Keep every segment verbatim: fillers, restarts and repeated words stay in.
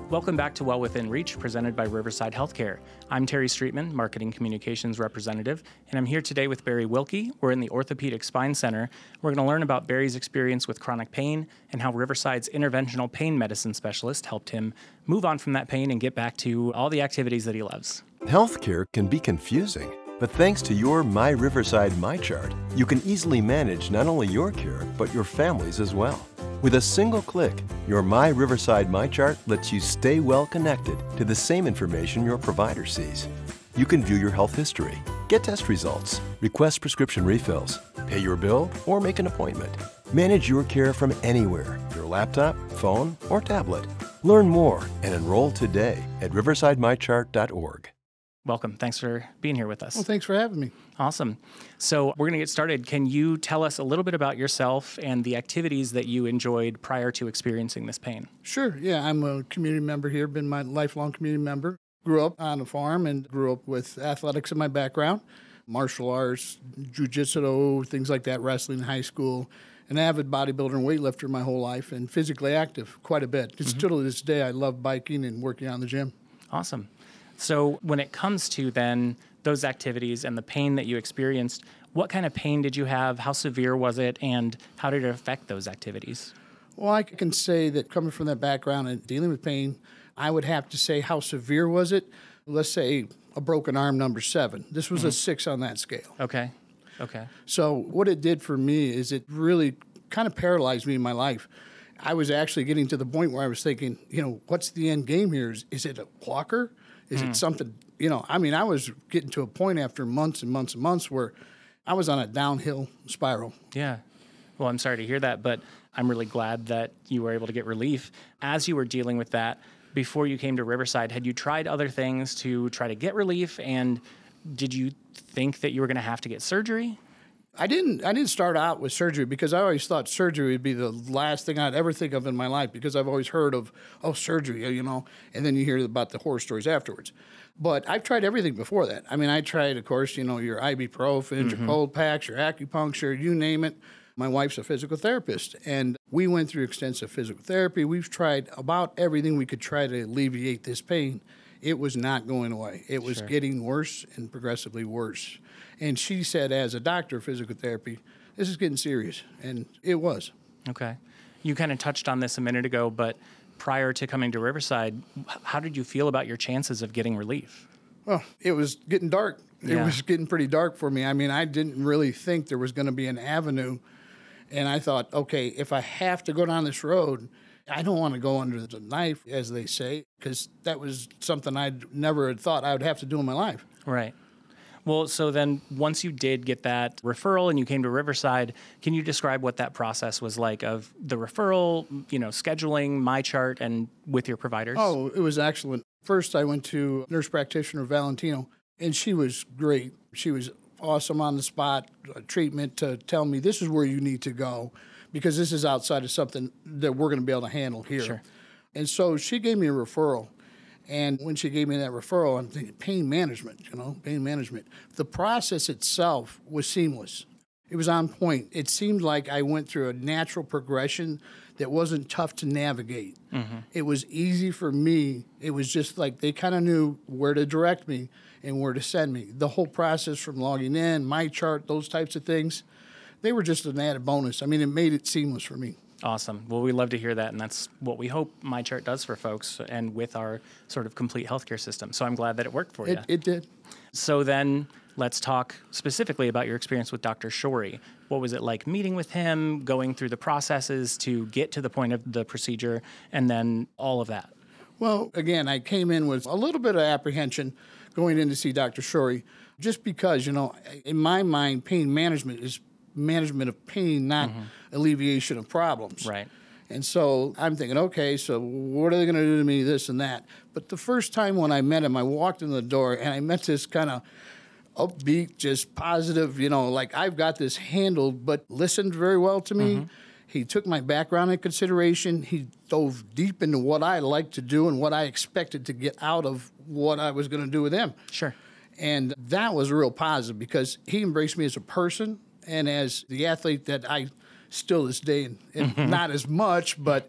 Welcome back to Well Within Reach, presented by Riverside Healthcare. I'm Terry Streetman, Marketing Communications Representative, and I'm here today with Barry Wilkie. We're in the Orthopedic Spine Center. We're going to learn about Barry's experience with chronic pain and how Riverside's interventional pain medicine specialist helped him move on from that pain and get back to all the activities that he loves. Healthcare can be confusing, but thanks to your My Riverside MyChart, you can easily manage not only your care, but your family's as well. With a single click, your My Riverside MyChart lets you stay well connected to the same information your provider sees. You can view your health history, get test results, request prescription refills, pay your bill, or make an appointment. Manage your care from anywhere, your laptop, phone, or tablet. Learn more and enroll today at riverside my chart dot org. Welcome. Thanks for being here with us. Well, thanks for having me. Awesome. So we're going to get started. Can you tell us a little bit about yourself and the activities that you enjoyed prior to experiencing this pain? Sure. Yeah, I'm a community member here, been my lifelong community member. Grew up on a farm and grew up with athletics in my background, martial arts, jiu-jitsu, things like that, wrestling in high school. An avid bodybuilder and weightlifter my whole life and physically active quite a bit. Mm-hmm. Still to this day, I love biking and working on the gym. Awesome. So when it comes to then those activities and the pain that you experienced, what kind of pain did you have? How severe was it? And how did it affect those activities? Well, I can say that coming from that background and dealing with pain, I would have to say how severe was it? Let's say a broken arm number seven. This was mm-hmm. a six on that scale. Okay. Okay. So what it did for me is it really kind of paralyzed me in my life. I was actually getting to the point where I was thinking, you know, what's the end game here? Is, is it a walker? Is mm. it something, you know, I mean, I was getting to a point after months and months and months where I was on a downhill spiral. Yeah. Well, I'm sorry to hear that, but I'm really glad that you were able to get relief. As you were dealing with that, before you came to Riverside, had you tried other things to try to get relief? And did you think that you were going to have to get surgery? I didn't I didn't start out with surgery because I always thought surgery would be the last thing I'd ever think of in my life because I've always heard of, oh, surgery, you know, and then you hear about the horror stories afterwards. But I've tried everything before that. I mean, I tried, of course, you know, your ibuprofen, mm-hmm. your cold packs, your acupuncture, you name it. My wife's a physical therapist, and we went through extensive physical therapy. We've tried about everything we could try to alleviate this pain. It was not going away. It was sure. getting worse and progressively worse. And she said, as a doctor of physical therapy, this is getting serious. And it was. Okay. You kind of touched on this a minute ago, but prior to coming to Riverside, how did you feel about your chances of getting relief? Well, it was getting dark. It yeah. was getting pretty dark for me. I mean, I didn't really think there was going to be an avenue. And I thought, okay, if I have to go down this road, I don't want to go under the knife, as they say, because that was something I'd never had thought I would have to do in my life. Right. Well, so then once you did get that referral and you came to Riverside, can you describe what that process was like of the referral, you know, scheduling, MyChart, and with your providers? Oh, it was excellent. First, I went to nurse practitioner Valentino, and she was great. She was awesome on the spot, uh, treatment to tell me this is where you need to go because this is outside of something that we're going to be able to handle here. Sure. And so she gave me a referral. And when she gave me that referral, I'm thinking pain management, you know, pain management. The process itself was seamless. It was on point. It seemed like I went through a natural progression that wasn't tough to navigate. Mm-hmm. It was easy for me. It was just like they kind of knew where to direct me and where to send me. The whole process from logging in, MyChart, those types of things, they were just an added bonus. I mean, it made it seamless for me. Awesome. Well, we love to hear that, and that's what we hope MyChart does for folks and with our sort of complete healthcare system. So I'm glad that it worked for it, you. It did. So then let's talk specifically about your experience with Doctor Shorey. What was it like meeting with him, going through the processes to get to the point of the procedure, and then all of that? Well, again, I came in with a little bit of apprehension going in to see Doctor Shorey just because, you know, in my mind, pain management is management of pain, not mm-hmm. alleviation of problems. Right. And so I'm thinking, okay, so what are they going to do to me, this and that? But the first time when I met him, I walked in the door and I met this kind of upbeat, just positive, you know, like I've got this handled, but listened very well to me. Mm-hmm. He took my background in consideration. He dove deep into what I like to do and what I expected to get out of what I was going to do with him. Sure. And that was real positive because he embraced me as a person and as the athlete that I still this day, and, and mm-hmm. not as much, but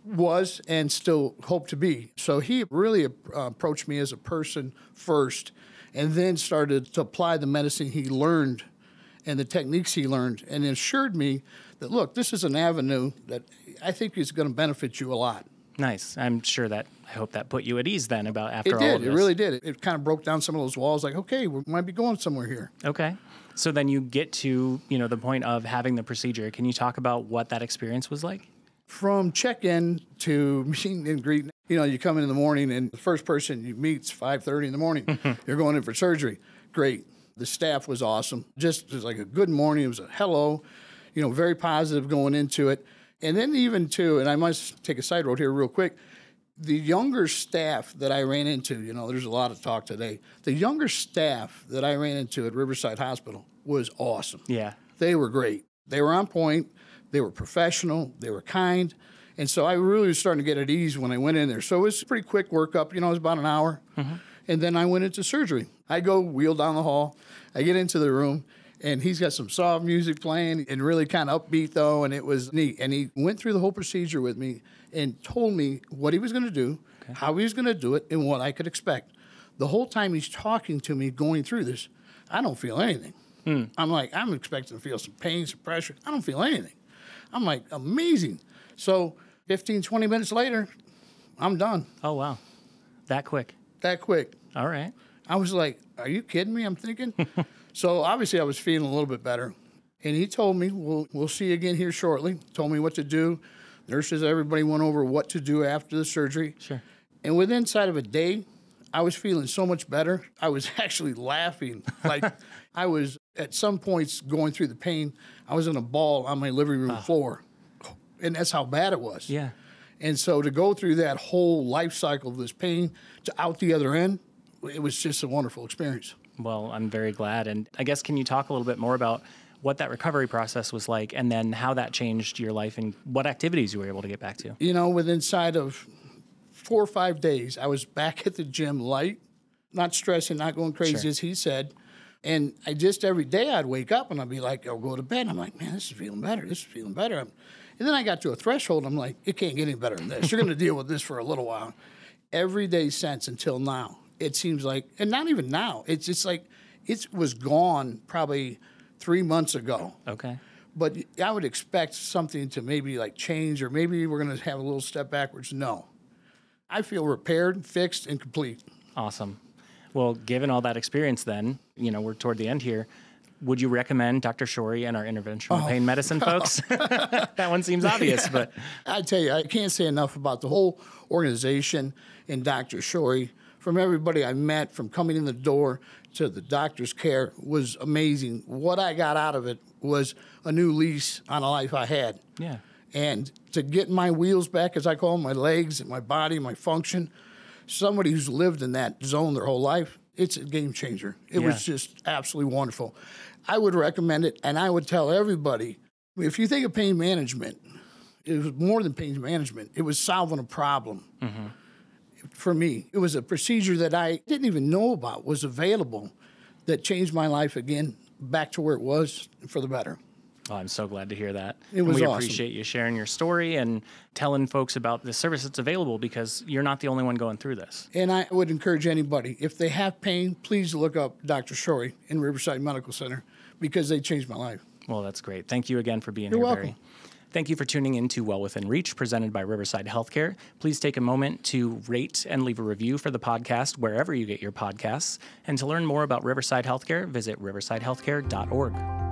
was and still hope to be. So he really uh, approached me as a person first, and then started to apply the medicine he learned and the techniques he learned, and assured me that, look, this is an avenue that I think is going to benefit you a lot. Nice. I'm sure that, I hope that put you at ease then about after It all of did. this. It really did. It, it kind of broke down some of those walls. Like, okay, we might be going somewhere here. Okay. So then you get to, you know, the point of having the procedure. Can you talk about what that experience was like? From check-in to meet and greet, you know, you come in in the morning and the first person you meet's five thirty in the morning. You're going in for surgery. Great. The staff was awesome. Just it was like a good morning. It was a hello, you know, very positive going into it. And then even too, and I must take a side road here real quick, the younger staff that I ran into, you know, there's a lot of talk today. The younger staff that I ran into at Riverside Hospital was awesome. Yeah. They were great. They were on point. They were professional. They were kind. And so I really was starting to get at ease when I went in there. So it was a pretty quick workup. You know, it was about an hour. Mm-hmm. And then I went into surgery. I go wheel down the hall. I get into the room, and he's got some soft music playing and really kind of upbeat, though, and it was neat. And he went through the whole procedure with me and told me what he was going to do, okay. how he was going to do it, and what I could expect. The whole time he's talking to me going through this, I don't feel anything. Hmm. I'm like, I'm expecting to feel some pain, some pressure. I don't feel anything. I'm like, amazing. So fifteen, twenty minutes later, I'm done. Oh, wow. That quick. That quick. All right. I was like, are you kidding me? I'm thinking. So obviously I was feeling a little bit better. And he told me, we'll, we'll see you again here shortly. Told me what to do. Nurses, everybody went over what to do after the surgery. Sure. And within inside of a day, I was feeling so much better. I was actually laughing. Like I was at some points going through the pain. I was in a ball on my living room oh. floor. And that's how bad it was. Yeah. And so to go through that whole life cycle of this pain to out the other end, it was just a wonderful experience. Well, I'm very glad. And I guess, can you talk a little bit more about what that recovery process was like, and then how that changed your life and what activities you were able to get back to? You know, within inside of four or five days, I was back at the gym light, not stressing, not going crazy, sure. as he said. And I just, every day I'd wake up and I'd be like, I'll go to bed. I'm like, man, this is feeling better. This is feeling better. And then I got to a threshold. I'm like, it can't get any better than this. You're going to deal with this for a little while. Every day since until now, it seems like, and not even now, it's just like, it was gone probably three months ago. Okay. But I would expect something to maybe like change, or maybe we're going to have a little step backwards. No. I feel repaired, fixed, and complete. Awesome. Well, given all that experience then, you know, we're toward the end here, would you recommend Doctor Shorey and our interventional oh. pain medicine folks? That one seems obvious, yeah. but... I tell you, I can't say enough about the whole organization and Doctor Shorey. From everybody I met, from coming in the door to the doctor's care, was amazing. What I got out of it was a new lease on a life I had. Yeah. And to get my wheels back, as I call them, my legs and my body, my function, somebody who's lived in that zone their whole life, it's a game changer. It yeah. was just absolutely wonderful. I would recommend it, and I would tell everybody, if you think of pain management, it was more than pain management. It was solving a problem. Mm-hmm. For me, it was a procedure that I didn't even know about was available that changed my life again back to where it was for the better. Oh, I'm so glad to hear that. It was and we awesome. appreciate you sharing your story and telling folks about the service that's available, because you're not the only one going through this. And I would encourage anybody, if they have pain, please look up Doctor Shorey in Riverside Medical Center, because they changed my life. Well, that's great. Thank you again for being You're here, welcome. Barry. Thank you for tuning in to Well Within Reach, presented by Riverside Healthcare. Please take a moment to rate and leave a review for the podcast wherever you get your podcasts. And to learn more about Riverside Healthcare, visit riverside healthcare dot org.